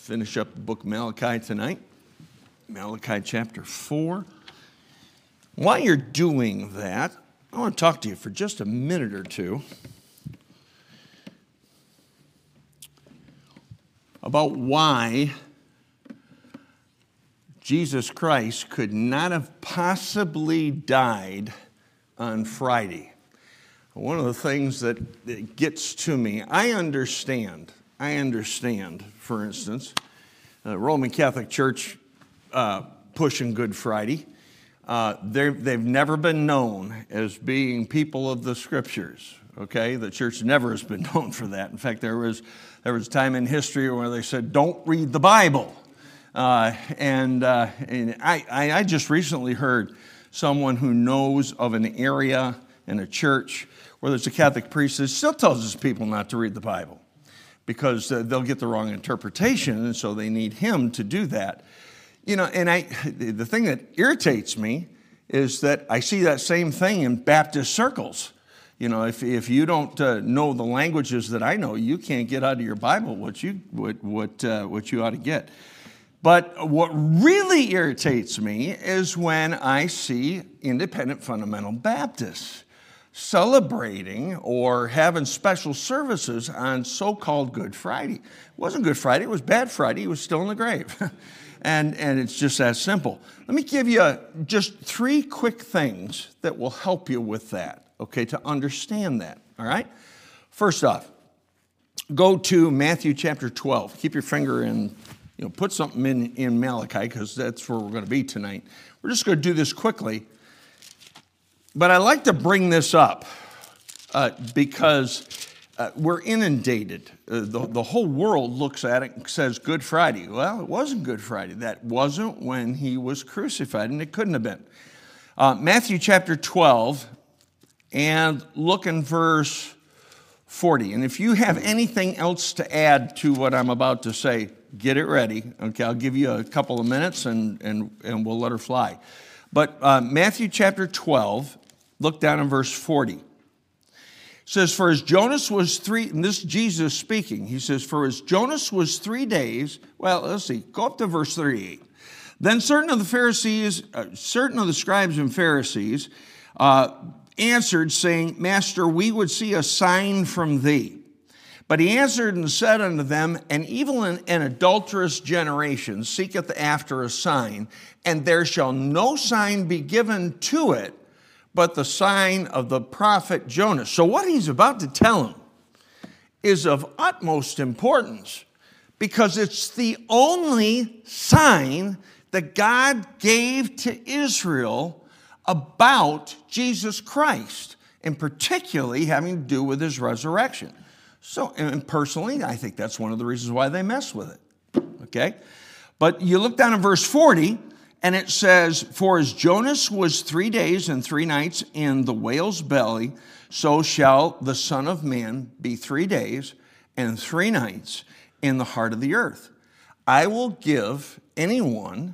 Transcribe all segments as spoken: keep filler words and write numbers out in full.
finish up the book of Malachi tonight. Malachi chapter four. While you're doing that, I want to talk to you for just a minute or two about why Jesus Christ could not have possibly died on Friday. One of the things that, that gets to me, I understand, I understand, for instance, the Roman Catholic Church uh, pushing Good Friday. Uh, they've never been known as being people of the Scriptures, okay? The church never has been known for that. In fact, there was, there was a time in history where they said, don't read the Bible. Uh, and uh, and I, I, I just recently heard someone who knows of an area in a church where there's a Catholic priest that still tells his people not to read the Bible because uh, they'll get the wrong interpretation, and so they need him to do that. You know, and I the thing that irritates me is that I see that same thing in Baptist circles. You know, if if you don't uh, know the languages that I know, you can't get out of your Bible what you what what uh, what you ought to get. But what really irritates me is when I see independent fundamental Baptists celebrating or having special services on so-called Good Friday. It wasn't Good Friday, it was Bad Friday, he was still in the grave. and, and it's just that simple. Let me give you just three quick things that will help you with that, okay, to understand that, all right? First off, go to Matthew chapter twelve. Keep your finger in, you know, put something in, in Malachi, because that's where we're going to be tonight. We're just going to do this quickly. But I like to bring this up uh, because uh, we're inundated. Uh, the, the whole world looks at it and says Good Friday. Well, it wasn't Good Friday. That wasn't when he was crucified, and it couldn't have been. Uh, Matthew chapter twelve, and look in verse forty. And if you have anything else to add to what I'm about to say, get it ready. Okay, I'll give you a couple of minutes, and, and, and we'll let her fly. But uh, Matthew chapter twelve, look down in verse forty. It says, for as Jonas was three, and this is Jesus speaking, he says, for as Jonas was three days, well, let's see, go up to verse thirty-eight. Then certain of the Pharisees, uh, certain of the scribes and Pharisees uh, answered, saying, Master, we would see a sign from thee. But he answered and said unto them, an evil and an adulterous generation seeketh after a sign, and there shall no sign be given to it, but the sign of the prophet Jonas. So what he's about to tell them is of utmost importance, because it's the only sign that God gave to Israel about Jesus Christ, and particularly having to do with his resurrection. So, and personally, I think that's one of the reasons why they mess with it, okay? But you look down in verse forty, and it says, for as Jonas was three days and three nights in the whale's belly, so shall the Son of Man be three days and three nights in the heart of the earth. I will give anyone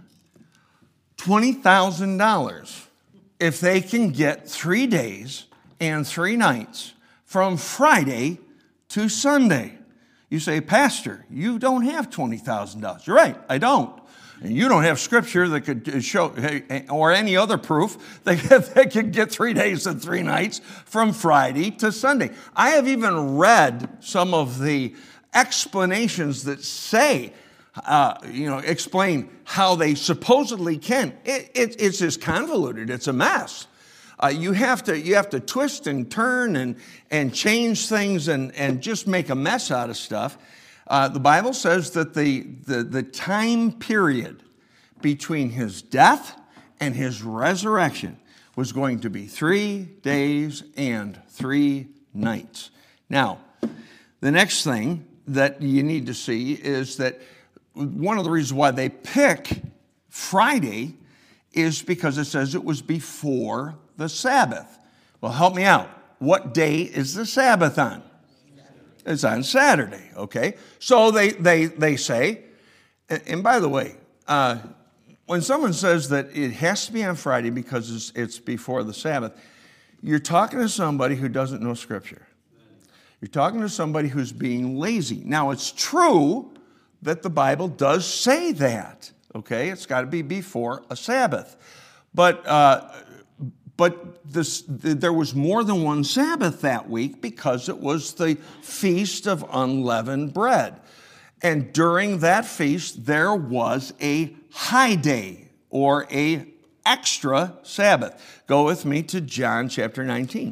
twenty thousand dollars if they can get three days and three nights from Friday to Sunday. You say, Pastor, you don't have twenty thousand dollars. You're right, I don't. And you don't have scripture that could show, or any other proof that they could get three days and three nights from Friday to Sunday. I have even read some of the explanations that say, uh, you know, explain how they supposedly can. It, it, it's just convoluted. It's a mess. Uh, you have to you have to twist and turn and and change things and and just make a mess out of stuff. Uh, the Bible says that the, the the time period between his death and his resurrection was going to be three days and three nights. Now, the next thing that you need to see is that one of the reasons why they pick Friday is because it says it was before the Sabbath. Well, help me out. What day is the Sabbath on? It's on Saturday, okay? So they they they say, and by the way, uh, when someone says that it has to be on Friday because it's, it's before the Sabbath, you're talking to somebody who doesn't know Scripture. You're talking to somebody who's being lazy. Now, it's true that the Bible does say that, okay? It's got to be before a Sabbath. But uh, but this, there was more than one Sabbath that week because it was the Feast of Unleavened Bread. And during that feast, there was a high day or a extra Sabbath. Go with me to John chapter nineteen.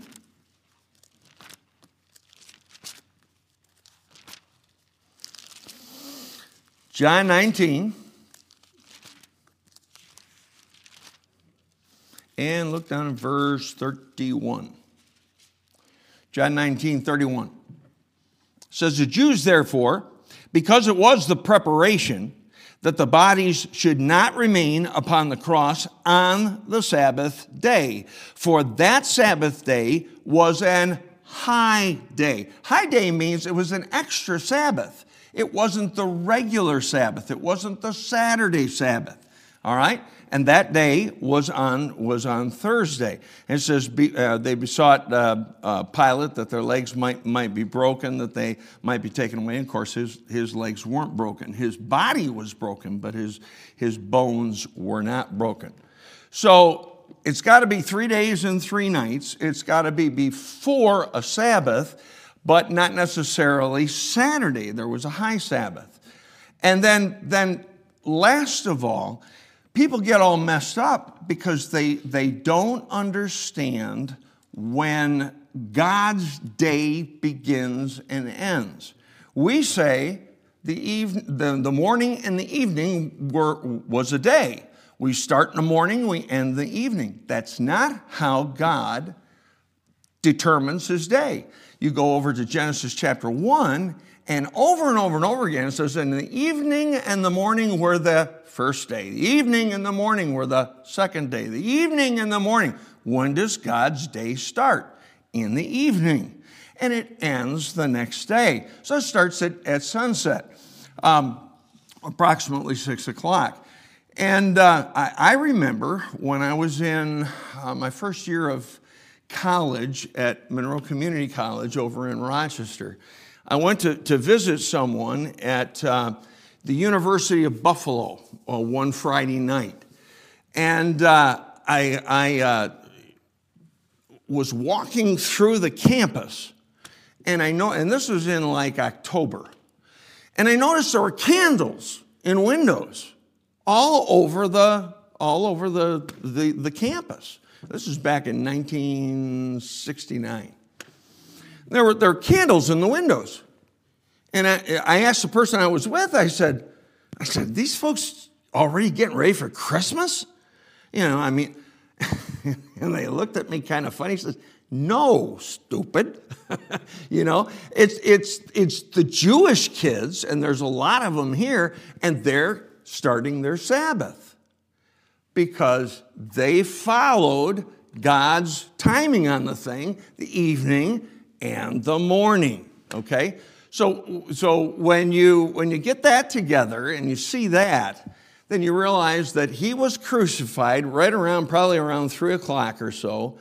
John nineteen. And look down at verse thirty-one. John nineteen, thirty-one. It says, the Jews, therefore, because it was the preparation that the bodies should not remain upon the cross on the Sabbath day, for that Sabbath day was an high day. High day means it was an extra Sabbath. It wasn't the regular Sabbath. It wasn't the Saturday Sabbath. All right? And that day was on was on Thursday. And it says be, uh, they besought uh, uh, Pilate that their legs might might be broken, that they might be taken away. And of course, his his legs weren't broken. His body was broken, but his his bones were not broken. So it's got to be three days and three nights. It's got to be before a Sabbath, but not necessarily Saturday. There was a high Sabbath. And then then last of all, people get all messed up because they, they don't understand when God's day begins and ends. We say the, even, the, the morning and the evening were, was a day. We start in the morning, we end the evening. That's not how God determines his day. You go over to Genesis chapter one, and over and over and over again, it says, in the evening and the morning were the first day. The evening and the morning were the second day. The evening and the morning. When does God's day start? In the evening. And it ends the next day. So it starts at, at sunset, um, approximately six o'clock. And uh, I, I remember when I was in uh, my first year of college at Monroe Community College over in Rochester, I went to, to visit someone at uh, the University of Buffalo uh, one Friday night. And uh, I, I uh, was walking through the campus, and I know, and this was in like October, and I noticed there were candles in windows all over the all over the, the, the campus. This was back in nineteen sixty-nine. There were, there were candles in the windows. And I, I asked the person I was with, I said, I said, these folks already getting ready for Christmas? You know, I mean, and they looked at me kind of funny. He says, no, stupid. You know, it's, it's, it's the Jewish kids, and there's a lot of them here, and they're starting their Sabbath because they followed God's timing on the thing, the evening and the morning, okay? So, so when you when you get that together and you see that, then you realize that he was crucified right around, probably around three o'clock or so,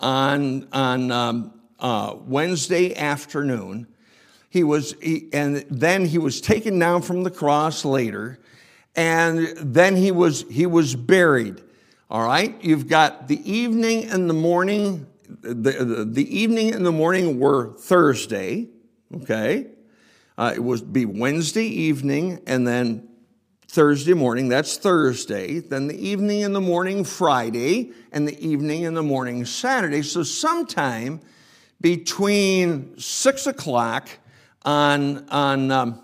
on on um, uh, Wednesday afternoon. He was, he, and then he was taken down from the cross later, and then he was he was buried. All right, you've got the evening and the morning. The, the, the evening and the morning were Thursday, okay? Uh, it would be Wednesday evening and then Thursday morning. That's Thursday. Then the evening and the morning Friday and the evening and the morning Saturday. So sometime between six o'clock on, on um,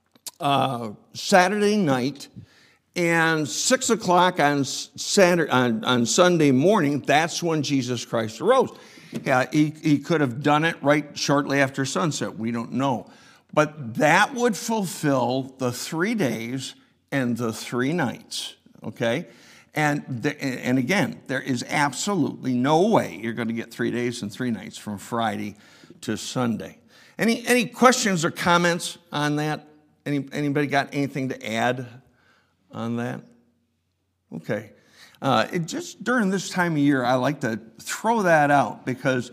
uh, Saturday night and six o'clock on Saturday, on, on Sunday morning, that's when Jesus Christ arose. Yeah, he, he could have done it right shortly after sunset. We don't know. But that would fulfill the three days and the three nights, okay? And, the, and again, there is absolutely no way you're going to get three days and three nights from Friday to Sunday. Any, any questions or comments on that? Any, anybody got anything to add on that? Okay. Uh, it just during this time of year, I like to throw that out because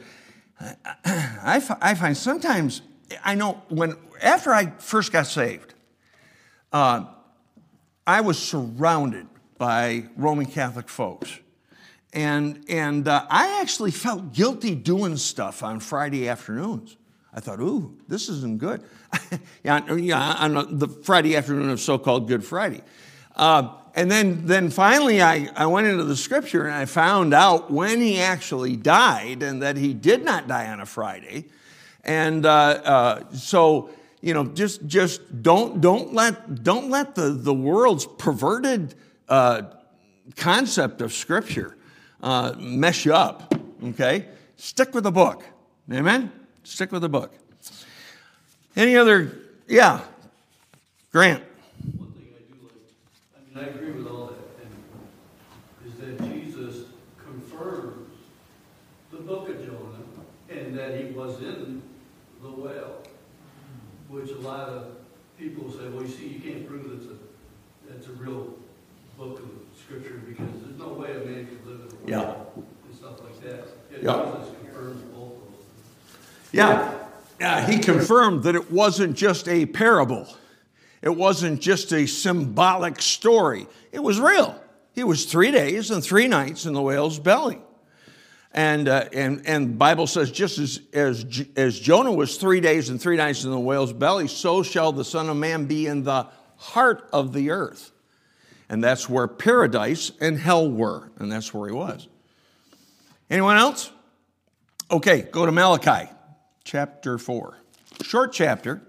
I, I find sometimes, I know when, after I first got saved, uh, I was surrounded by Roman Catholic folks. And, and uh, I actually felt guilty doing stuff on Friday afternoons. I thought, ooh, this isn't good. yeah, yeah, on the Friday afternoon of so-called Good Friday. Uh, and then, then finally I, I went into the scripture and I found out when he actually died and that he did not die on a Friday. And uh, uh, so, you know, just just don't don't let don't let the, the world's perverted uh, concept of scripture uh, mess you up, okay? Stick with the book, amen? Stick with the book. Any other, yeah, Grant. One thing I do like, I mean, I agree with all that, and is that Jesus confirms the book of Jonah and that he was in the well, which a lot of people say, well, you see, you can't prove it's a, it's a real book of scripture because there's no way a man could live in a well Yeah. and stuff like that. Yet Yeah. Jesus confirms both of those. Yeah. Yeah, he confirmed that it wasn't just a parable. It wasn't just a symbolic story. It was real. He was three days and three nights in the whale's belly. And uh, and and the Bible says just as, as as Jonah was three days and three nights in the whale's belly, so shall the Son of Man be in the heart of the earth. And that's where paradise and hell were. And that's where he was. Anyone else? Okay, go to Malachi chapter four. Short chapter.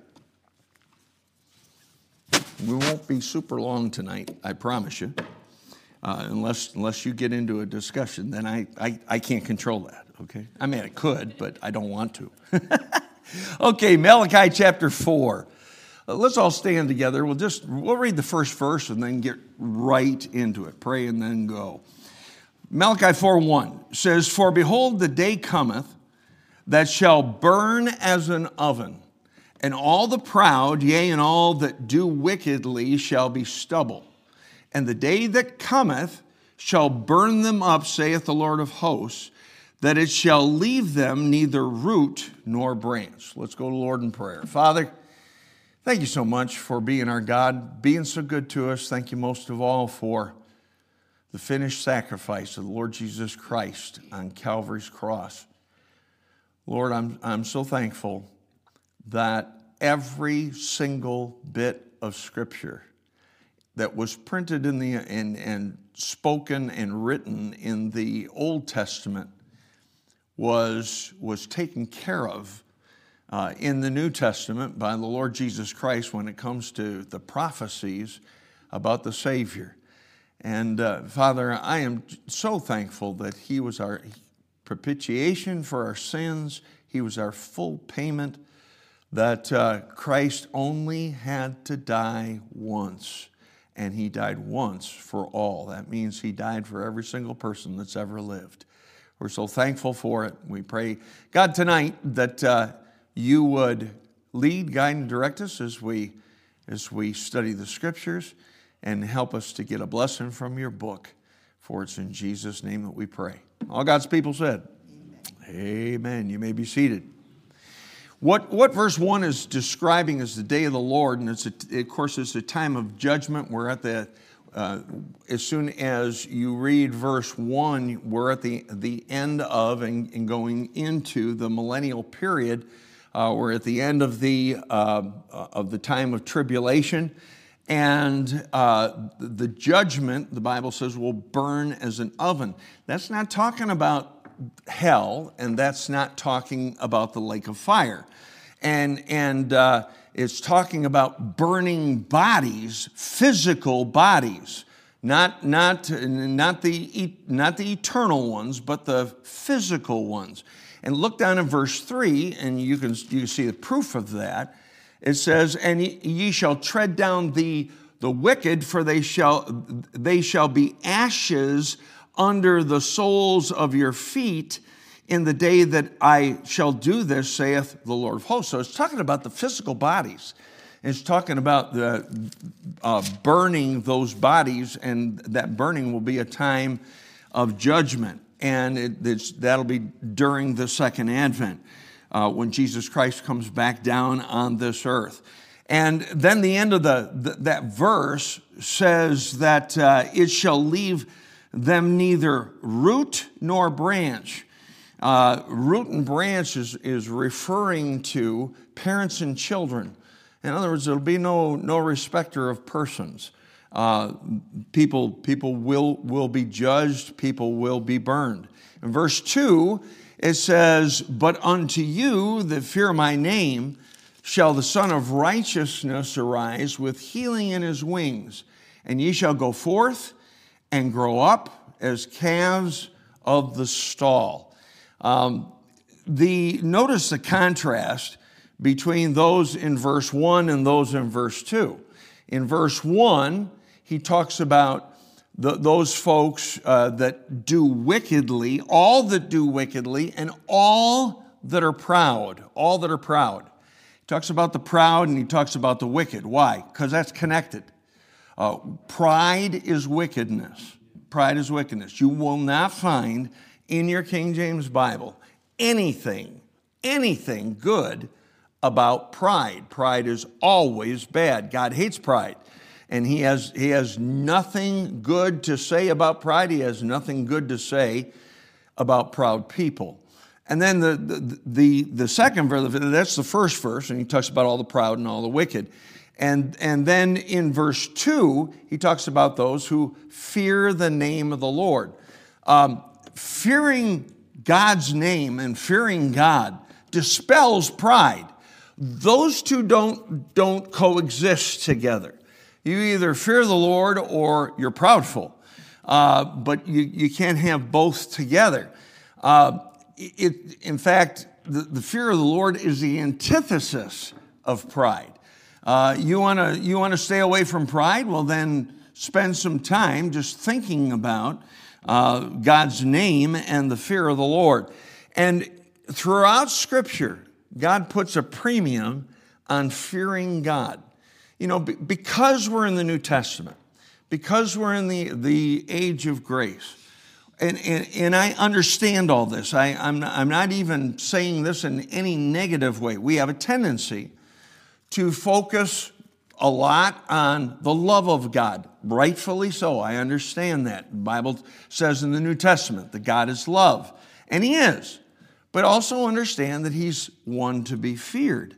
We won't be super long tonight, I promise you. Uh, unless unless you get into a discussion, then I, I, I can't control that, okay? I mean, I could, but I don't want to. Okay, Malachi chapter four. Uh, let's all stand together. We'll just, we'll read the first verse and then get right into it. Pray and then go. Malachi four one says, For behold, the day cometh that shall burn as an oven, and all the proud, yea, and all that do wickedly shall be stubble. And the day that cometh shall burn them up, saith the Lord of hosts, that it shall leave them neither root nor branch. Let's go to the Lord in prayer. Father, thank you so much for being our God, being so good to us. Thank you most of all for the finished sacrifice of the Lord Jesus Christ on Calvary's cross. Lord, I'm, I'm so thankful that every single bit of Scripture that was printed in the and, and spoken and written in the Old Testament was, was taken care of uh, in the New Testament by the Lord Jesus Christ when it comes to the prophecies about the Savior. And uh, Father, I am so thankful that He was our propitiation for our sins. He was our full payment, that uh, Christ only had to die once. And He died once for all. That means He died for every single person that's ever lived. We're so thankful for it. We pray, God, tonight that uh, You would lead, guide, and direct us as we, as we study the Scriptures and help us to get a blessing from Your book. For it's in Jesus' name that we pray. All God's people said, Amen. Amen. You may be seated. What, what verse one is describing is the day of the Lord, and it's a, of course it's a time of judgment. We're at the, uh, as soon as you read verse one, we're at the, the end of and, and going into the millennial period. Uh, we're at the end of the, uh, of the time of tribulation, and uh, the judgment, the Bible says, will burn as an oven. That's not talking about hell, and that's not talking about the lake of fire. And, and uh, it's talking about burning bodies, physical bodies, not, not, not, the, not the eternal ones, but the physical ones. And look down in verse three, and you can, you can see the proof of that. It says, and ye shall tread down the, the wicked, for they shall, they shall be ashes under the soles of your feet in the day that I shall do this, saith the Lord of hosts. So it's talking about the physical bodies. It's talking about the uh, burning those bodies, and that burning will be a time of judgment. And it, it's, that'll be during the second advent, uh, when Jesus Christ comes back down on this earth. And then the end of the, the that verse says that uh, it shall leave them neither root nor branch. Uh, root and branch is, is referring to parents and children. In other words, there'll be no, no respecter of persons. Uh, people people will, will be judged, people will be burned. In verse two, it says, but unto you that fear my name shall the Son of Righteousness arise with healing in his wings, and ye shall go forth and grow up as calves of the stall. Um, the notice the contrast between those in verse one and those in verse two. In verse one, he talks about the, those folks uh, that do wickedly, all that do wickedly, and all that are proud, all that are proud. He talks about the proud and he talks about the wicked. Why? Because that's connected. Uh, pride is wickedness. Pride is wickedness. You will not find in your King James Bible anything, anything good about pride. Pride is always bad. God hates pride. And he has, he has nothing good to say about pride. He has nothing good to say about proud people. And then the, the, the, the second verse, that's the first verse, and he talks about all the proud and all the wicked. And, and then in verse two, he talks about those who fear the name of the Lord. Um, fearing God's name and fearing God dispels pride. Those two don't, don't coexist together. You either fear the Lord or you're proudful, uh, but you, you can't have both together. Uh, it, in fact, the, the fear of the Lord is the antithesis of pride. Uh, you want to you want to stay away from pride? Well, then spend some time just thinking about uh, God's name and the fear of the Lord. And throughout Scripture, God puts a premium on fearing God. You know, because we're in the New Testament, because we're in the, the age of grace, and, and, and I understand all this. I, I'm, not, I'm not even saying this in any negative way. We have a tendency to focus a lot on the love of God. Rightfully so. I understand that. The Bible says in the New Testament that God is love, and He is. But also understand that He's one to be feared.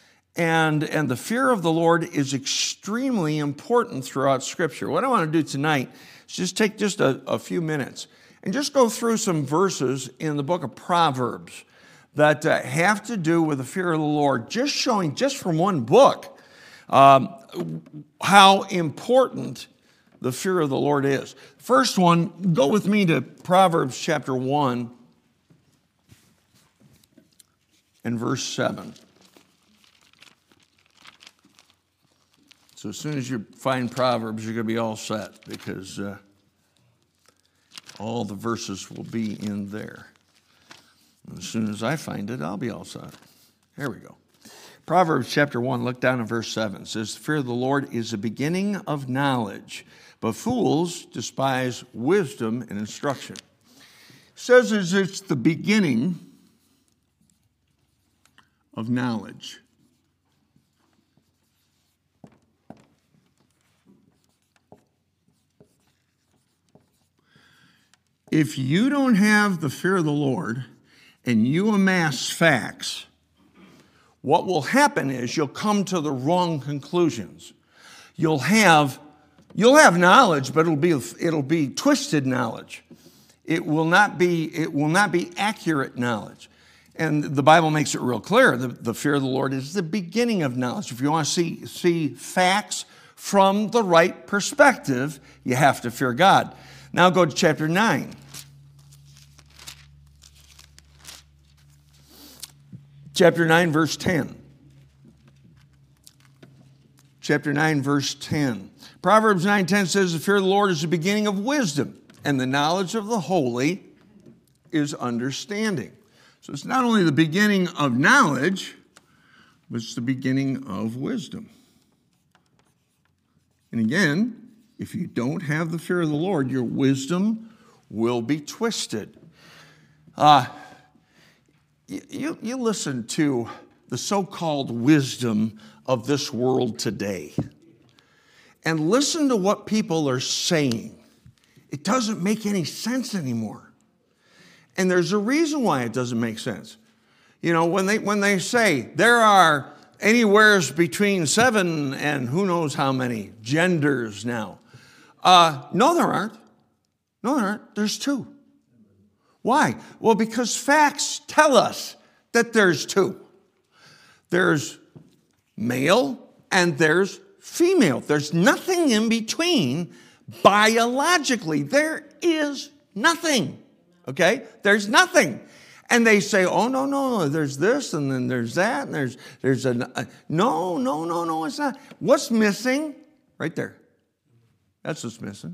And, and the fear of the Lord is extremely important throughout Scripture. What I want to do tonight is just take just a, a few minutes and just go through some verses in the book of Proverbs that uh, have to do with the fear of the Lord, just showing, just from one book, um, how important the fear of the Lord is. First one, go with me to Proverbs chapter one and verse seven. So as soon as you find Proverbs, you're going to be all set, because uh, all the verses will be in there. And as soon as I find it, I'll be all set. Here we go. Proverbs chapter one, look down at verse seven. It says, the fear of the Lord is the beginning of knowledge, but fools despise wisdom and instruction. It says it's the beginning of knowledge. If you don't have the fear of the Lord and you amass facts, what will happen is you'll come to the wrong conclusions. You'll have, you'll have knowledge, but it'll be, it'll be twisted knowledge. It will not be, it will not be accurate knowledge. And the Bible makes it real clear. The, the fear of the Lord is the beginning of knowledge. If you want to see, see facts from the right perspective, you have to fear God. Now go to chapter nine. Chapter nine, verse ten. Chapter nine, verse ten. Proverbs nine ten says, the fear of the Lord is the beginning of wisdom, and the knowledge of the holy is understanding. So it's not only the beginning of knowledge, but it's the beginning of wisdom. And again, if you don't have the fear of the Lord, your wisdom will be twisted. Uh, you, you listen to the so-called wisdom of this world today and listen to what people are saying, it doesn't make any sense anymore. And there's a reason why it doesn't make sense. You know, when they when they say there are anywhere between seven and who knows how many genders now. Uh, no, there aren't. No, there aren't. There's two. Why? Well, because facts tell us that there's two. There's male and there's female. There's nothing in between biologically. There is nothing. Okay? There's nothing. And they say, oh, no, no, no, there's this, and then there's that, and there's, there's a, a, no, no, no, no, it's not. What's missing? Right there. That's what's missing.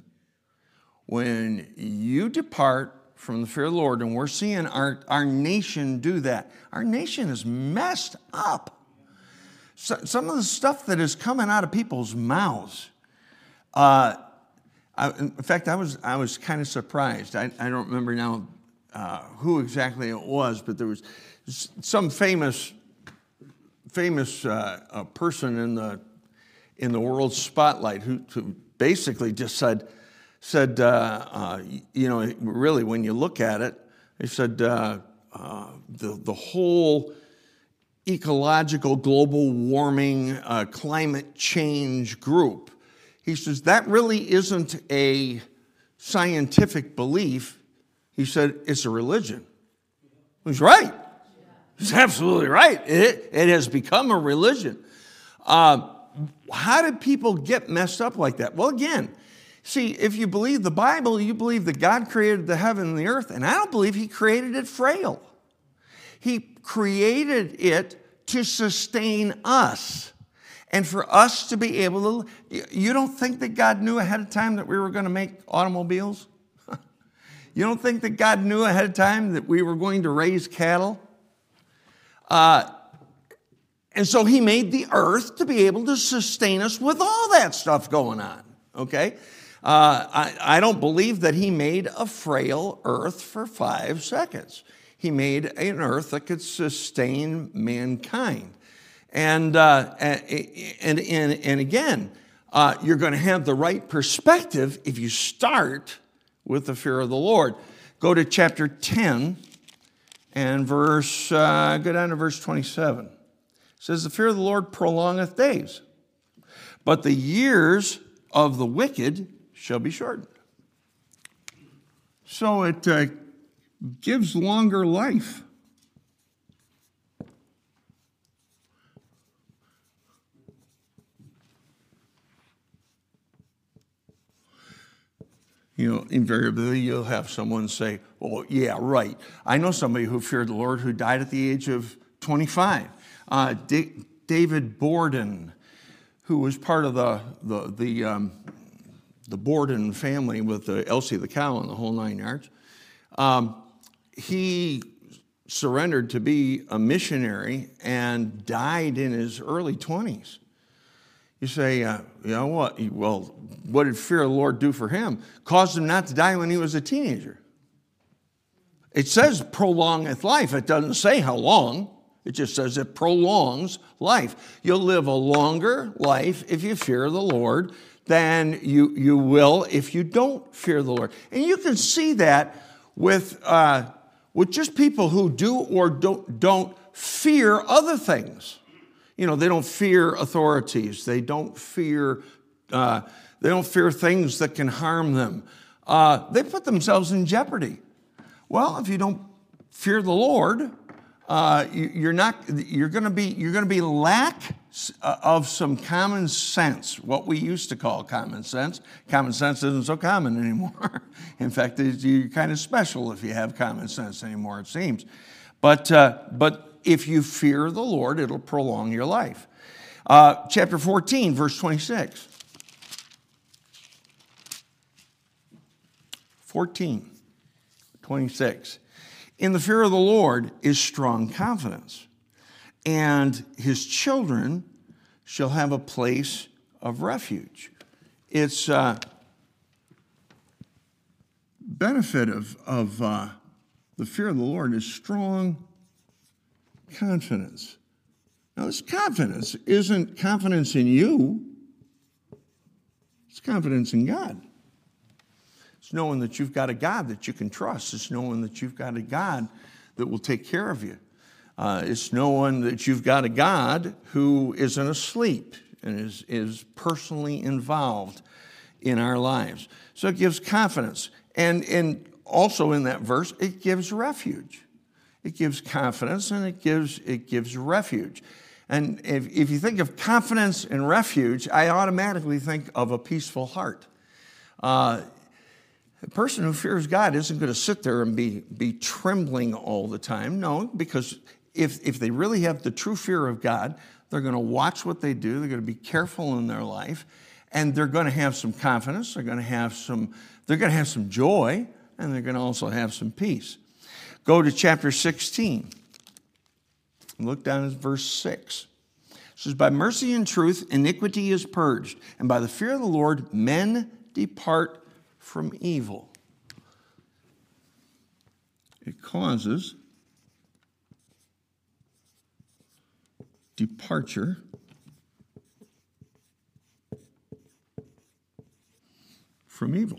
When you depart from the fear of the Lord, and we're seeing our, our nation do that. Our nation is messed up. So, some of the stuff that is coming out of people's mouths. Uh, I, in fact, I was I was kind of surprised. I, I don't remember now uh, who exactly it was, but there was some famous famous uh, a person in the in the world spotlight who, who basically just said. Said, uh, uh, you know, really, when you look at it, they said uh, uh, the, the whole ecological global warming uh, climate change group, he says, that really isn't a scientific belief. He said, it's a religion. He's right. He's absolutely right. It, it has become a religion. Uh, how did people get messed up like that? Well, again, see, if you believe the Bible, you believe that God created the heaven and the earth, and I don't believe he created it frail. He created it to sustain us and for us to be able to. You don't think that God knew ahead of time that we were going to make automobiles? You don't think that God knew ahead of time that we were going to raise cattle? Uh, and so he made the earth to be able to sustain us with all that stuff going on, okay? Uh, I, I don't believe that he made a frail earth for five seconds. He made an earth that could sustain mankind. And, uh, and, and, and again, uh, you're going to have the right perspective if you start with the fear of the Lord. Go to chapter ten and verse, uh, go down to verse twenty-seven. It says, the fear of the Lord prolongeth days, but the years of the wicked shall be shortened. So it uh, gives longer life. You know, invariably you'll have someone say, oh, yeah, right. I know somebody who feared the Lord who died at the age of twenty-five. Uh, D- David Borden, who was part of the, the, the um, the Borden family with the Elsie the cow and the whole nine yards. Um, he surrendered to be a missionary and died in his early twenties. You say, uh, you know what? Well, what did fear of the Lord do for him? Caused him not to die when he was a teenager. It says prolongeth life. It doesn't say how long. It just says it prolongs life. You'll live a longer life if you fear the Lord than you, you will if you don't fear the Lord. And you can see that with, uh, with just people who do or don't, don't fear other things. You know, they don't fear authorities. They don't fear, uh, they don't fear things that can harm them. Uh, they put themselves in jeopardy. Well, if you don't fear the Lord, uh, you, you're not. You're going to be. You're going to be lack of some common sense. What we used to call common sense. Common sense isn't so common anymore. In fact, you're kind of special if you have common sense anymore. It seems, but uh, but if you fear the Lord, it'll prolong your life. Uh, chapter fourteen, verse twenty-six. fourteen, twenty-six. In the fear of the Lord is strong confidence, and his children shall have a place of refuge. It's uh, benefit of, of uh, the fear of the Lord is strong confidence. Now, this confidence isn't confidence in you. It's confidence in God. It's knowing that you've got a God that you can trust. It's knowing that you've got a God that will take care of you. Uh, it's knowing that you've got a God who isn't asleep and is, is personally involved in our lives. So it gives confidence. And, and also in that verse, it gives refuge. It gives confidence and it gives, it gives refuge. And if, if you think of confidence and refuge, I automatically think of a peaceful heart. Uh, a person who fears God isn't going to sit there and be, be trembling all the time. No, because if, if they really have the true fear of God, they're going to watch what they do. They're going to be careful in their life. And they're going to have some confidence. They're going to have some, they're going to have some joy. And they're going to also have some peace. Go to chapter sixteen. Look down at verse six. It says, by mercy and truth, iniquity is purged, and by the fear of the Lord, men depart from evil. It causes departure from evil.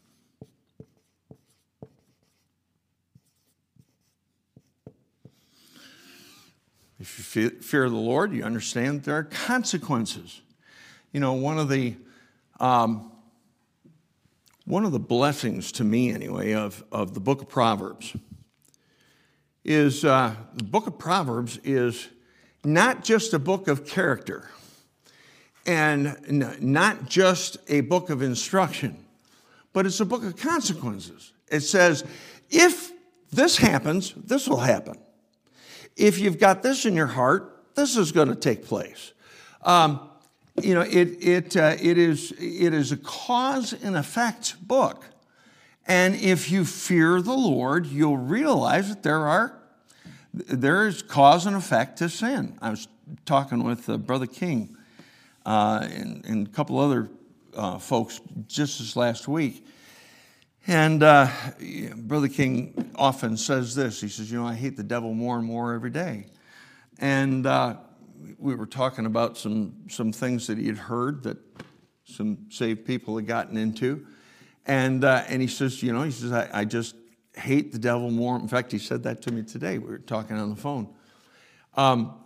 If you fear the Lord, you understand there are consequences. You know, one of the um, one of the blessings to me, anyway, of, of the book of Proverbs is uh, the book of Proverbs is not just a book of character and not just a book of instruction, but it's a book of consequences. It says, if this happens, this will happen. If you've got this in your heart, this is going to take place. Um, you know, it it uh, it is it is a cause and effect book, and if you fear the Lord, you'll realize that there are there is cause and effect to sin. I was talking with uh, Brother King uh, and, and a couple other uh, folks just this last week. And uh, Brother King often says this. He says, you know, I hate the devil more and more every day. And uh, we were talking about some, some things that he had heard that some saved people had gotten into. And, uh, and he says, you know, he says, I, I just hate the devil more. In fact, he said that to me today. We were talking on the phone. Um,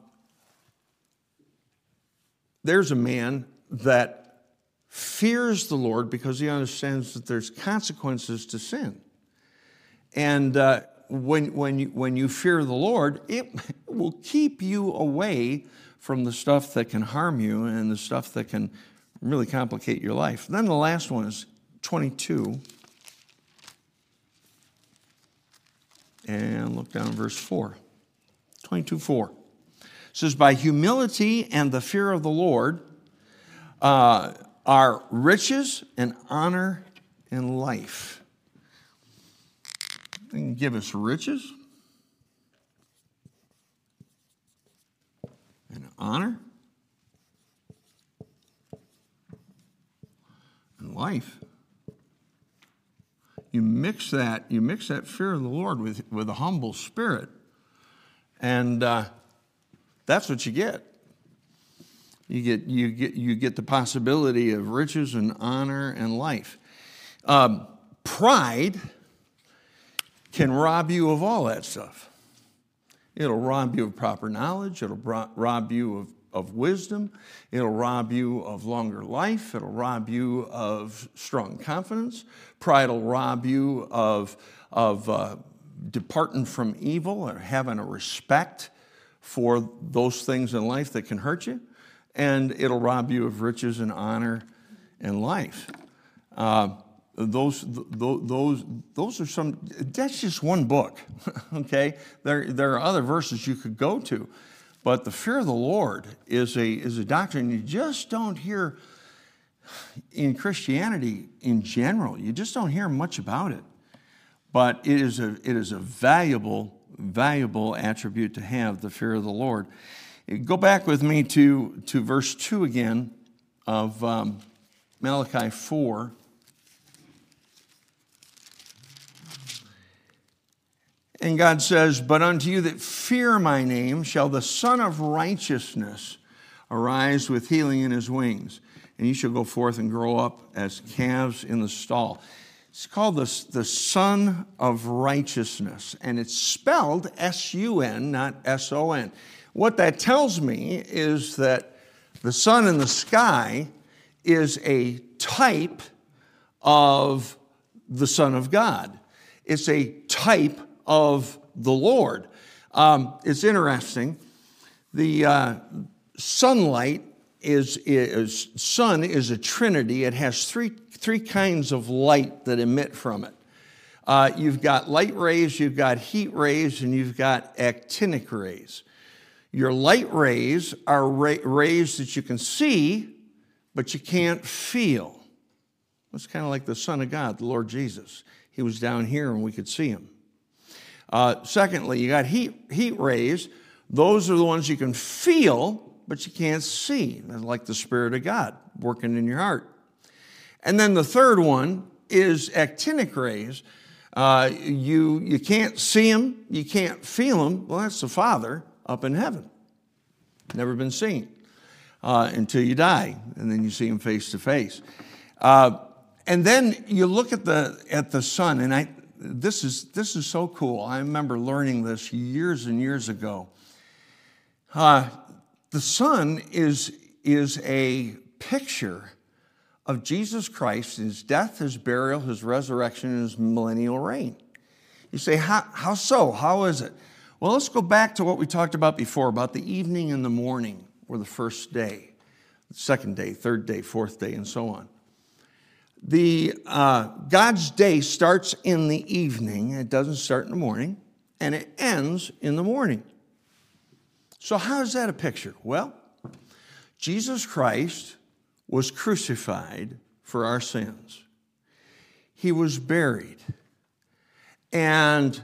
there's a man that fears the Lord because he understands that there's consequences to sin. And uh, when, when, you, when you fear the Lord, it will keep you away from the stuff that can harm you and the stuff that can really complicate your life. Then the last one is twenty-two. And look down at verse four. twenty-two four. It says, by humility and the fear of the Lord, uh, are riches and honor and life. They can give us riches and honor and life. You mix that, you mix that fear of the Lord with, with a humble spirit, and uh, that's what you get. You get, you get, you get the possibility of riches and honor and life. Um, pride can rob you of all that stuff. It'll rob you of proper knowledge. It'll rob you of, of wisdom. It'll rob you of longer life. It'll rob you of strong confidence. Pride will rob you of, of uh, departing from evil or having a respect for those things in life that can hurt you. And it'll rob you of riches and honor and life. Uh, those, those, those are some. That's just one book, okay? There, there are other verses you could go to, but the fear of the Lord is a is a doctrine you just don't hear in Christianity in general. You just don't hear much about it, but it is a it is a valuable valuable attribute to have, the fear of the Lord. Go back with me to, to verse two again of um, Malachi four. And God says, but unto you that fear my name shall the Son of Righteousness arise with healing in his wings, and you shall go forth and grow up as calves in the stall. It's called the, the Son of Righteousness, and it's spelled S U N, not S O N. What that tells me is that the sun in the sky is a type of the Son of God. It's a type of the Lord. Um, it's interesting. The uh, sunlight is, is, sun is a trinity. It has three, three kinds of light that emit from it. Uh, you've got light rays, you've got heat rays, and you've got actinic rays. Your light rays are ra- rays that you can see, but you can't feel. It's kind of like the Son of God, the Lord Jesus. He was down here and we could see him. Uh, secondly, you got heat, heat rays. Those are the ones you can feel, but you can't see. They're like the Spirit of God working in your heart. And then the third one is actinic rays. Uh, you, you can't see them, you can't feel them. Well, that's the Father up in heaven. Never been seen uh, until you die, and then you see him face to face. Uh, and then you look at the at the sun, and I. This is this is so cool. I remember learning this years and years ago. Uh, the sun is, is a picture of Jesus Christ, his death, his burial, his resurrection, and his millennial reign. You say, how, how so? How is it? Well, let's go back to what we talked about before, about the evening and the morning were the first day, the second day, third day, fourth day, and so on. The uh, God's day starts in the evening. It doesn't start in the morning, and it ends in the morning. So how is that a picture? Well, Jesus Christ was crucified for our sins. He was buried, and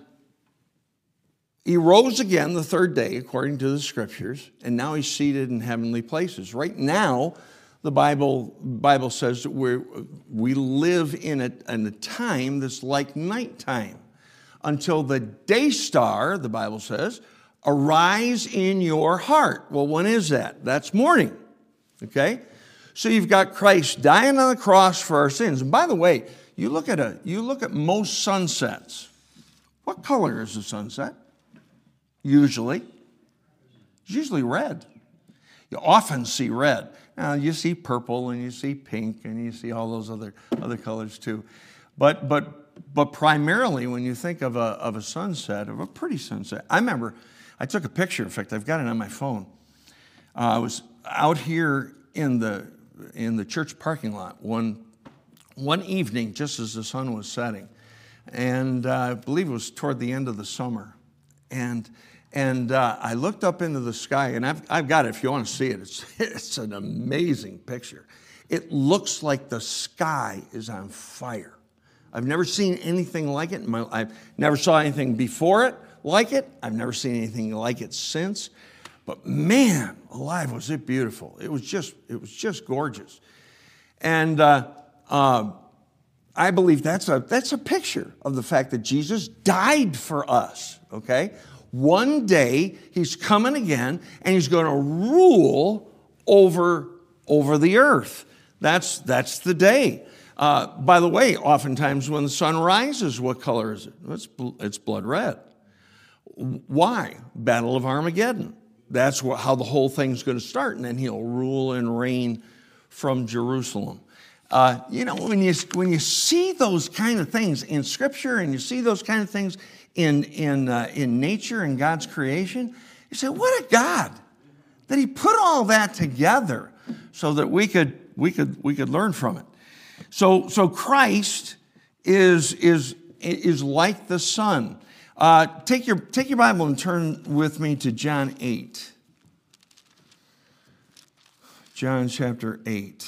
he rose again the third day, according to the Scriptures, and now he's seated in heavenly places. Right now, the Bible, Bible says that we we live in a, in a time that's like nighttime until the day star, the Bible says, arise in your heart. Well, when is that? That's morning, okay? So you've got Christ dying on the cross for our sins. And by the way, you look at a you look at most sunsets. What color is the sunset? Usually, it's usually red. You often see red. Now, you see purple and you see pink and you see all those other, other colors too. But, but, but primarily when you think of a, of a sunset, of a pretty sunset, I remember I took a picture. In fact, I've got it on my phone. Uh, I was out here in the, in the church parking lot one, one evening just as the sun was setting. And uh, I believe it was toward the end of the summer. And And uh, I looked up into the sky, and I've, I've got it if you want to see it. It's, it's an amazing picture. It looks like the sky is on fire. I've never seen anything like it. In my, I've never saw anything before it like it. I've never seen anything like it since. But man, alive, was it beautiful. It was just, it was just gorgeous. And uh, uh, I believe that's a, that's a picture of the fact that Jesus died for us, okay? One day, he's coming again, and he's going to rule over, over the earth. That's, that's the day. Uh, by the way, oftentimes when the sun rises, what color is it? It's, it's blood red. Why? Battle of Armageddon. That's what, how the whole thing's going to start, and then he'll rule and reign from Jerusalem. Uh, you know, when you, when you see those kind of things in Scripture, and you see those kind of things in, in, uh, in nature and God's creation, you say, what a God that he put all that together so that we could, we could, we could learn from it. So, so Christ is, is, is like the sun. Uh, take your, take your Bible and turn with me to John eight. John chapter eight.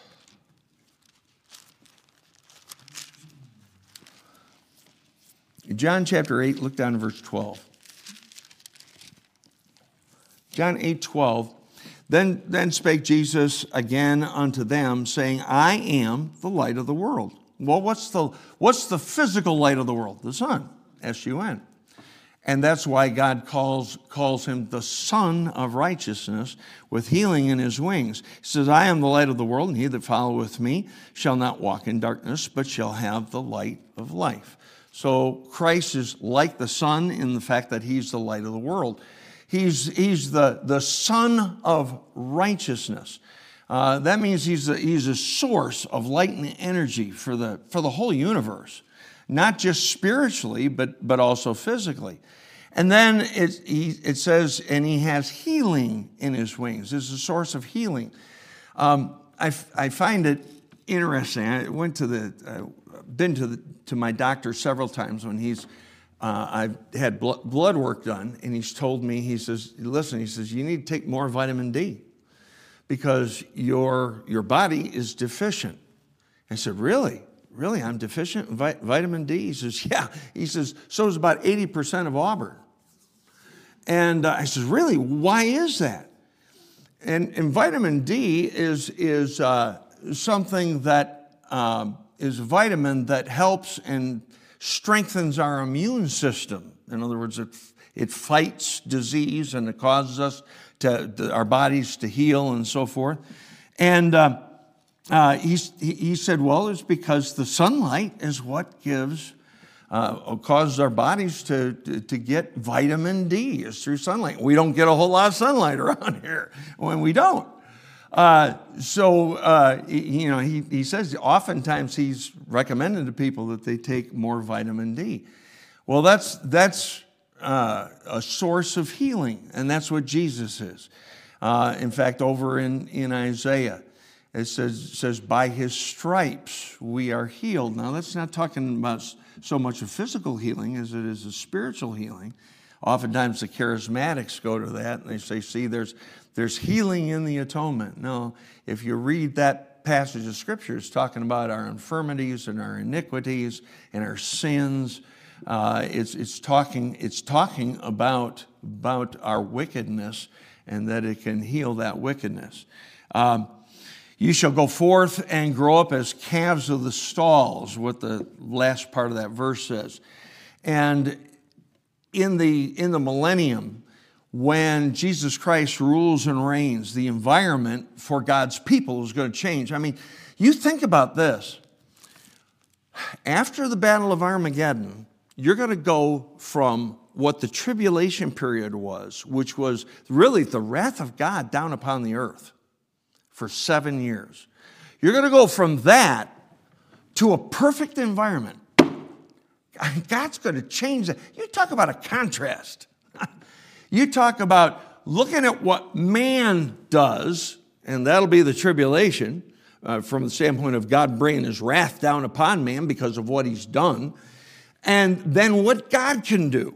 John chapter eight, look down to verse twelve. John eight, twelve. Then, then spake Jesus again unto them, saying, I am the light of the world. Well, what's the, what's the physical light of the world? The sun, S U N. And that's why God calls, calls him the Son of Righteousness, with healing in his wings. He says, I am the light of the world, and he that followeth me shall not walk in darkness, but shall have the light of life. So Christ is like the sun in the fact that he's the light of the world. He's, he's the, the Son of Righteousness. Uh, that means he's a, he's a source of light and energy for the, for the whole universe, not just spiritually, but, but also physically. And then it, he, it says, and he has healing in his wings. This is a source of healing. Um, I, I find it interesting. I went to the, uh, been to the, to my doctor several times when he's, uh, I've had blood, blood work done, and he's told me, he says, listen, he says, you need to take more vitamin D because your, your body is deficient. I said, really? Really, I'm deficient in vi- vitamin D? He says, yeah. He says, so is about eighty percent of Auburn. And uh, I said, really, why is that? And, and vitamin D is, is uh, something that um, is a vitamin that helps and strengthens our immune system. In other words, it, it fights disease and it causes us to, to our bodies to heal and so forth. And uh, uh, he, he said, well, it's because the sunlight is what gives Uh, causes our bodies to, to, to get vitamin D is through sunlight. We don't get a whole lot of sunlight around here when we don't. Uh, so, uh, you know, he, he says oftentimes he's recommended to people that they take more vitamin D. Well, that's, that's uh, a source of healing, and that's what Jesus is. Uh, in fact, over in, in Isaiah, it says, says, by his stripes we are healed. Now, that's not talking about so much of physical healing as it is a spiritual healing. Oftentimes the charismatics go to that and they say, see, there's, there's healing in the atonement. No, if you read that passage of Scripture, it's talking about our infirmities and our iniquities and our sins. Uh, it's, it's, talking, it's talking about, about our wickedness and that it can heal that wickedness. Um, You shall go forth and grow up as calves of the stalls, what the last part of that verse says. And in the, in the millennium, when Jesus Christ rules and reigns, the environment for God's people is going to change. I mean, you think about this. After the Battle of Armageddon, you're going to go from what the tribulation period was, which was really the wrath of God down upon the earth for seven years. You're going to go from that to a perfect environment. God's going to change that. You talk about a contrast. You talk about looking at what man does, and that'll be the tribulation uh, from the standpoint of God bringing his wrath down upon man because of what he's done, and then what God can do.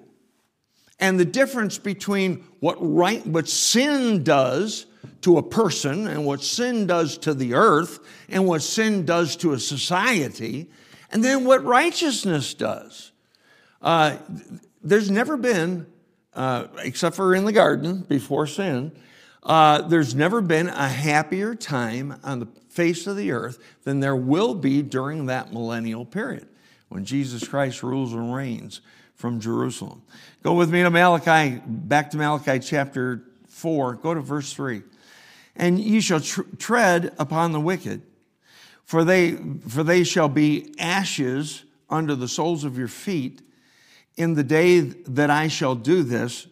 And the difference between what right, what sin does to a person and what sin does to the earth and what sin does to a society, and then what righteousness does. Uh, there's never been, uh, except for in the garden before sin, uh, there's never been a happier time on the face of the earth than there will be during that millennial period when Jesus Christ rules and reigns from Jerusalem. Go with me to Malachi, back to Malachi chapter four. Go to verse three. And ye shall tr- tread upon the wicked, for they, for they shall be ashes under the soles of your feet in the day that I shall do this,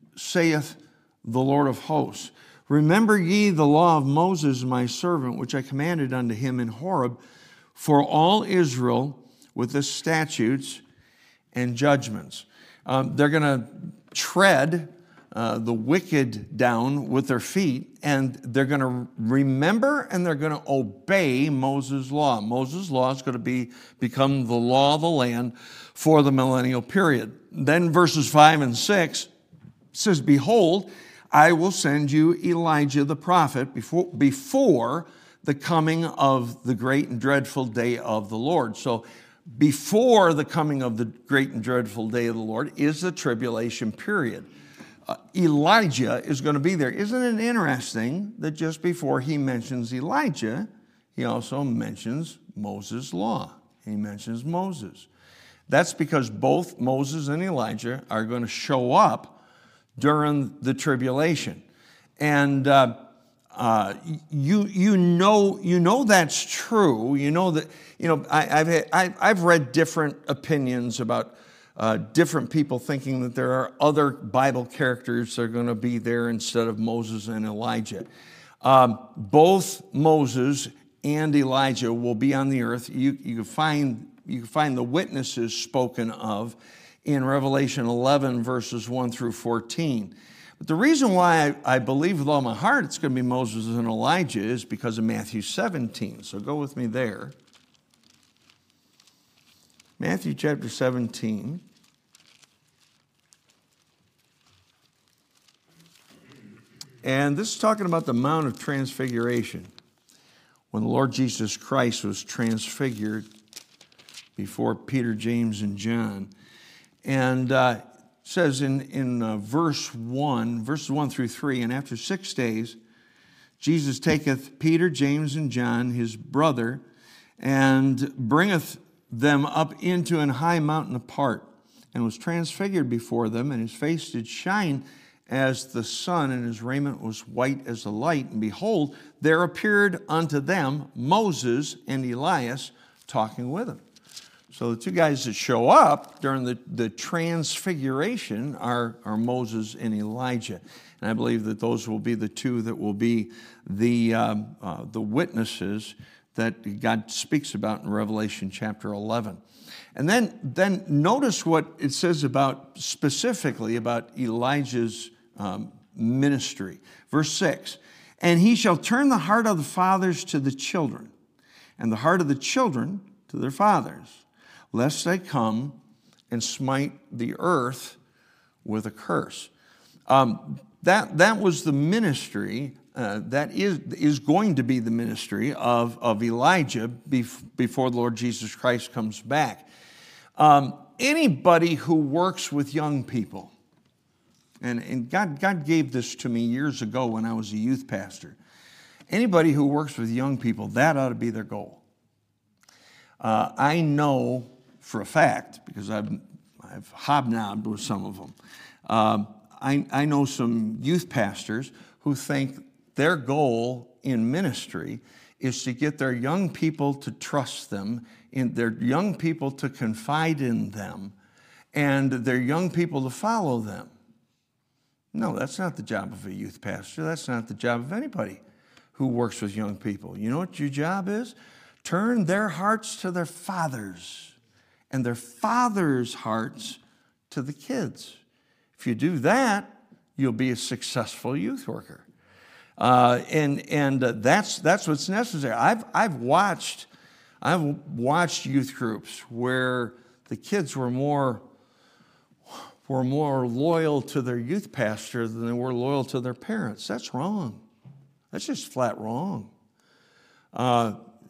saith the Lord of hosts. Remember ye the law of Moses my servant, which I commanded unto him in Horeb, for all Israel with the statutes and judgments. Um, they're going to tread uh, the wicked down with their feet, and they're going to remember and they're going to obey Moses' law. Moses' law is going to be become the law of the land for the millennial period. Then verses five and six says, behold, I will send you Elijah the prophet before, before the coming of the great and dreadful day of the Lord. So before the coming of the great and dreadful day of the Lord is the tribulation period. Uh, Elijah is going to be there. Isn't it interesting that just before he mentions Elijah, he also mentions Moses' law. He mentions Moses. That's because both Moses and Elijah are going to show up during the tribulation. And uh, uh, you, you, know, you know that's true. You know that, you know, I, I've, had, I, I've read different opinions about uh, different people thinking that there are other Bible characters that are going to be there instead of Moses and Elijah. Um, both Moses and Elijah will be on the earth. You, you, can find, you can find the witnesses spoken of in Revelation eleven, verses one through fourteen. But the reason why I, I believe with all my heart it's going to be Moses and Elijah is because of Matthew seventeen. So go with me there. Matthew chapter seventeen. And this is talking about the Mount of Transfiguration, when the Lord Jesus Christ was transfigured before Peter, James, and John. And uh, it says in, in uh, verse one, verses one through three, and after six days, Jesus taketh Peter, James, and John, his brother, and bringeth them up into an high mountain apart, and was transfigured before them, and his face did shine as the sun, and his raiment was white as the light. And behold, there appeared unto them Moses and Elias talking with him. So the two guys that show up during the, the transfiguration are, are Moses and Elijah. And I believe that those will be the two that will be the, um, uh, the witnesses that God speaks about in Revelation chapter eleven. And then, then notice what it says about specifically about Elijah's um, ministry. Verse six, and he shall turn the heart of the fathers to the children, and the heart of the children to their fathers, lest they come and smite the earth with a curse. Um, that, that was the ministry, uh, that is, is going to be the ministry of, of Elijah bef- before the Lord Jesus Christ comes back. Um, anybody who works with young people, and, and God, God gave this to me years ago when I was a youth pastor. Anybody who works with young people, that ought to be their goal. Uh, I know for a fact, because I've, I've hobnobbed with some of them, uh, I, I know some youth pastors who think their goal in ministry is to get their young people to trust them, in their young people to confide in them, and their young people to follow them. No, that's not the job of a youth pastor. That's not the job of anybody who works with young people. You know what your job is? Turn their hearts to their fathers, and their fathers' hearts to the kids. If you do that, you'll be a successful youth worker. Uh, and and uh, that's that's what's necessary. I've I've watched I've watched youth groups where the kids were more were more loyal to their youth pastor than they were loyal to their parents. That's wrong. That's just flat wrong. Uh,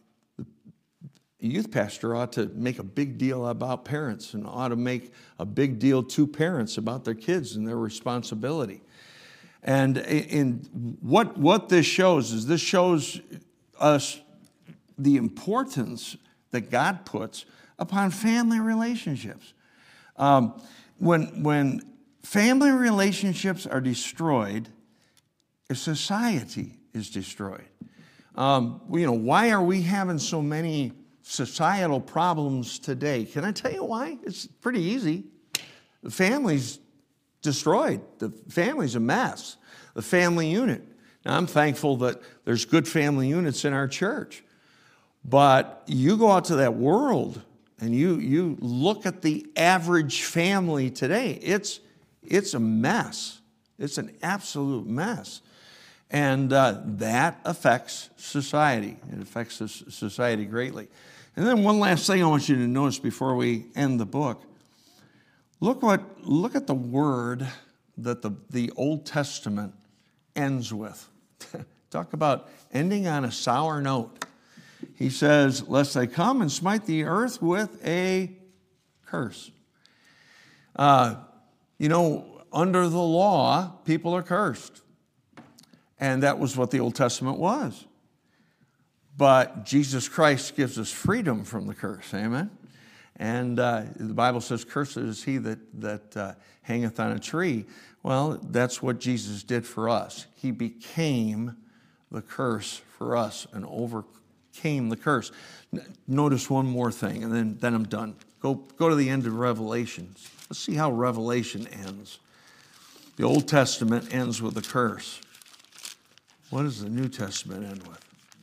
A youth pastor ought to make a big deal about parents and ought to make a big deal to parents about their kids and their responsibility. And in what, what this shows is this shows us the importance that God puts upon family relationships. Um, when, when family relationships are destroyed, a society is destroyed. Um, you know, why are we having so many societal problems today? Can I tell you why? It's pretty easy. The family's destroyed. The family's a mess. The family unit. Now, I'm thankful that there's good family units in our church. But you go out to that world and you, you look at the average family today, it's, it's a mess. It's an absolute mess. And uh, that affects society. It affects society greatly. And then one last thing I want you to notice before we end the book. Look what look at the word that the, the Old Testament ends with. Talk about ending on a sour note. He says, lest they come and smite the earth with a curse. Uh, you know, under the law, people are cursed. And that was what the Old Testament was. But Jesus Christ gives us freedom from the curse, amen? And uh, the Bible says, cursed is he that, that uh, hangeth on a tree. Well, that's what Jesus did for us. He became the curse for us and overcame the curse. Notice one more thing, and then, then I'm done. Go, go to the end of Revelation. Let's see how Revelation ends. The Old Testament ends with a curse. What does the New Testament end with?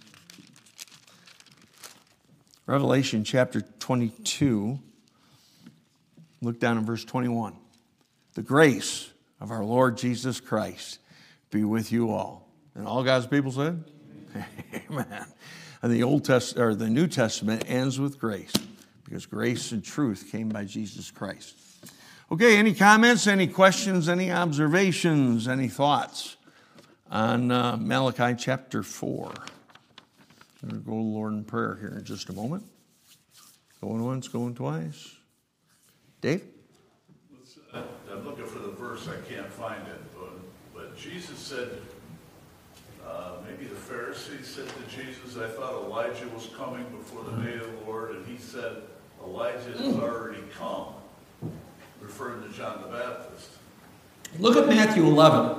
Revelation chapter twenty-two. Look down in verse twenty-one. The grace of our Lord Jesus Christ be with you all. And all God's people said? Amen. And the Old Test or the New Testament ends with grace, because grace and truth came by Jesus Christ. Okay, any comments, any questions, any observations, any thoughts on uh, Malachi chapter four? I'm going to go to the Lord in prayer here in just a moment. Going once, going twice. Dave? I'm looking for the verse. I can't find it. But, but Jesus said, uh, maybe the Pharisees said to Jesus, I thought Elijah was coming before the day of the Lord. And he said, Elijah has already come, referring to John the Baptist. Look at Matthew eleven.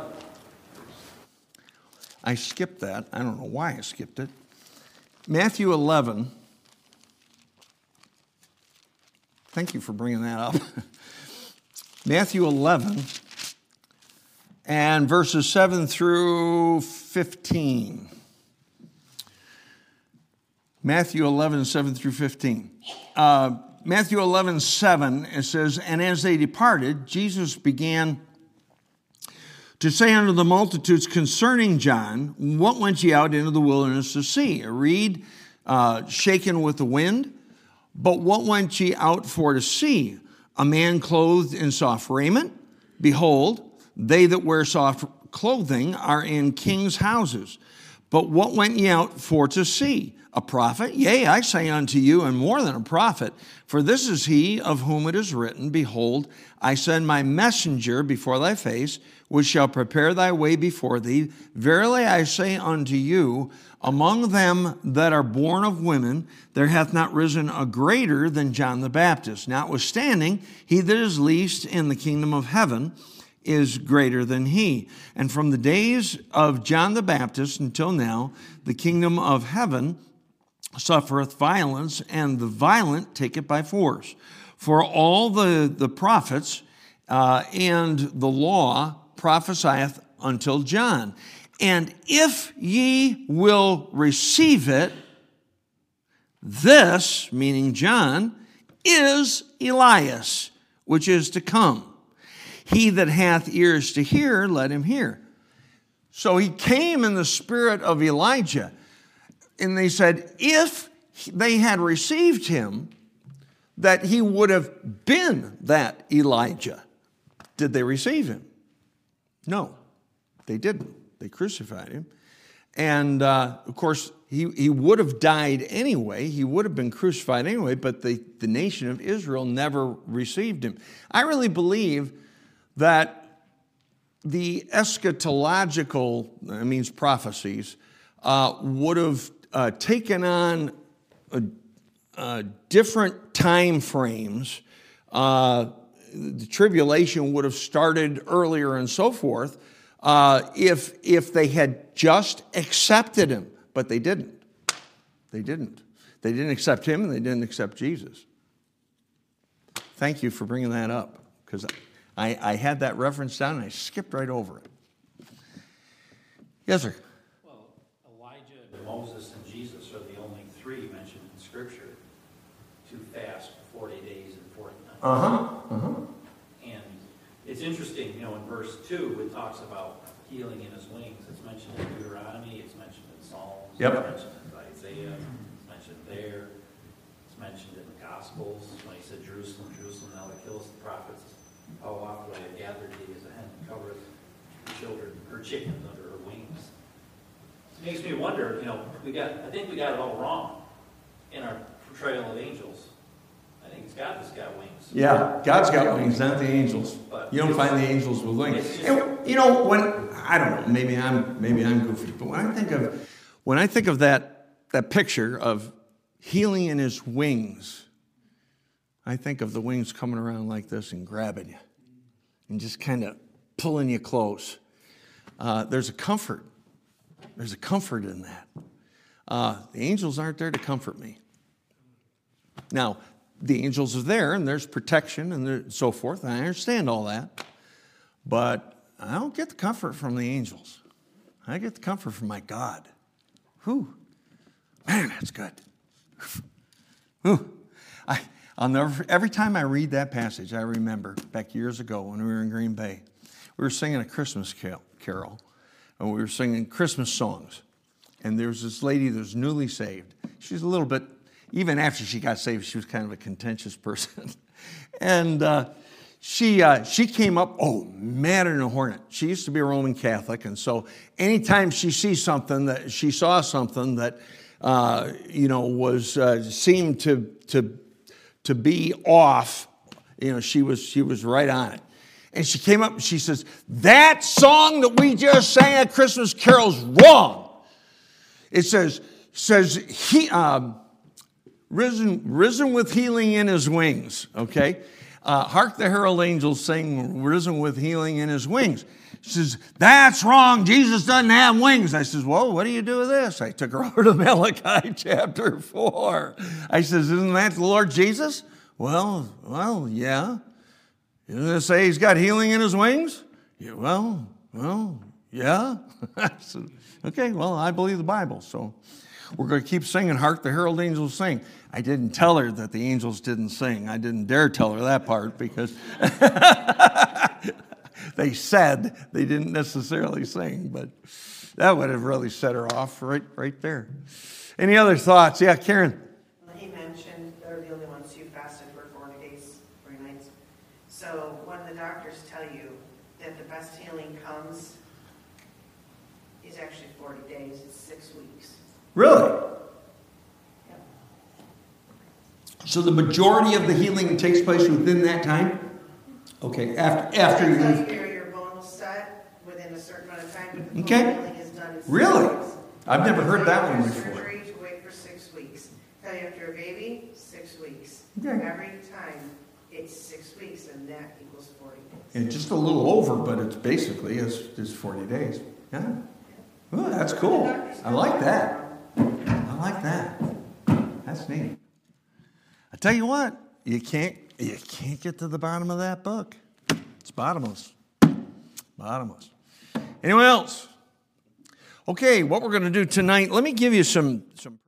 I skipped that. I don't know why I skipped it. Matthew eleven. Thank you for bringing that up. Matthew eleven and verses seven through fifteen. Matthew eleven, seven through fifteen. Uh, Matthew eleven, seven, it says, and as they departed, Jesus began to say unto the multitudes concerning John, what went ye out into the wilderness to see? A reed uh, shaken with the wind? But what went ye out for to see? A man clothed in soft raiment? Behold, they that wear soft clothing are in kings' houses. But what went ye out for to see? A prophet? Yea, I say unto you, and more than a prophet. For this is he of whom it is written, behold, I send my messenger before thy face, which shall prepare thy way before thee. Verily I say unto you, among them that are born of women, there hath not risen a greater than John the Baptist. Notwithstanding, he that is least in the kingdom of heaven is greater than he. And from the days of John the Baptist until now, the kingdom of heaven suffereth violence, and the violent take it by force. For all the, the prophets uh, and the law prophesieth until John. And if ye will receive it, this, meaning John, is Elias, which is to come. He that hath ears to hear, let him hear. So he came in the spirit of Elijah. And they said, if they had received him, that he would have been that Elijah. Did they receive him? No, they didn't. They crucified him. And, uh, of course, he, he would have died anyway. He would have been crucified anyway, but the, the nation of Israel never received him. I really believe that the eschatological, that means prophecies, uh, would have uh, taken on a, a different time frames. Uh, the tribulation would have started earlier and so forth uh, if, if they had just accepted him. But they didn't. They didn't. They didn't accept him, and they didn't accept Jesus. Thank you for bringing that up, because I, I had that reference down, and I skipped right over it. Yes, sir? Well, Elijah, Moses, and Jesus are the only three mentioned in Scripture to fast for forty days and forty nights. Uh-huh. Uh-huh. And it's interesting, you know, in verse two, it talks about healing in his wings. It's mentioned in Deuteronomy, it's mentioned in Psalms, Yep. it's mentioned in Isaiah, it's mentioned there, it's mentioned in the Gospels, when he said, Jerusalem, Jerusalem, thou that killest the prophets, how oft would I have gathered thee as a hen covereth her children, her chickens under her wings. It makes me wonder, you know, we got, I think we got it all wrong in our portrayal of angels. I think it's God that's got wings. Yeah, God's got wings, not the angels. You don't find the angels with wings. And, you know, when I don't know, maybe I'm maybe I'm goofy, but when I think of when I think of that that picture of healing in his wings, I think of the wings coming around like this and grabbing you and just kind of pulling you close. Uh, there's a comfort. There's a comfort in that. Uh, the angels aren't there to comfort me. Now, the angels are there, and there's protection and so forth, and I understand all that. But I don't get the comfort from the angels. I get the comfort from my God. Whew. Man, that's good. Whew. I, I'll never, every time I read that passage, I remember back years ago when we were in Green Bay, we were singing a Christmas carol, and we were singing Christmas songs. And there was this lady that was newly saved. She was a little bit, even after she got saved, she was kind of a contentious person. and uh, she uh, she came up, oh, mad in a hornet. She used to be a Roman Catholic, and so anytime she sees something, that she saw something that, uh, you know, was, uh, seemed to, to, to be off, you know, she was, she was right on it. And she came up and she says, that song that we just sang at Christmas Carol's wrong. It says, says he um, risen, risen with healing in his wings. Okay, uh, hark the herald angels sing, risen with healing in his wings. She says, that's wrong. Jesus doesn't have wings. I says, well, what do you do with this? I took her over to Malachi chapter four. I says, isn't that the Lord Jesus? Well, well, yeah. Doesn't it say he's got healing in his wings? Yeah, well, well, yeah. I said, okay, well, I believe the Bible, so we're going to keep singing, Hark the Herald Angels Sing. I didn't tell her that the angels didn't sing. I didn't dare tell her that part because they said they didn't necessarily sing, but that would have really set her off right, right there. Any other thoughts? Yeah, Karen. He mentioned they're the only ones who fasted for forty days, forty nights. So when the doctors tell you that the best healing comes, is actually forty days, it's six weeks. Really? Yep. So the majority of the healing takes place within that time? Okay, after after you Tell leave. you your bone will set within a certain amount of time, but the Okay. full healing is done in six Really? weeks. I've never heard that Tell you one after before. Surgery to wait for six weeks. Tell you after a baby, six weeks. Okay. Every time it's six weeks, and that equals forty days. And just a little over, but it's basically it's, it's forty days. Yeah. Oh, that's cool. I like that. I like that. That's neat. I tell you what, you can't you can't get to the bottom of that book. It's bottomless. Bottomless. Anyone else? Okay, what we're going to do tonight, let me give you some some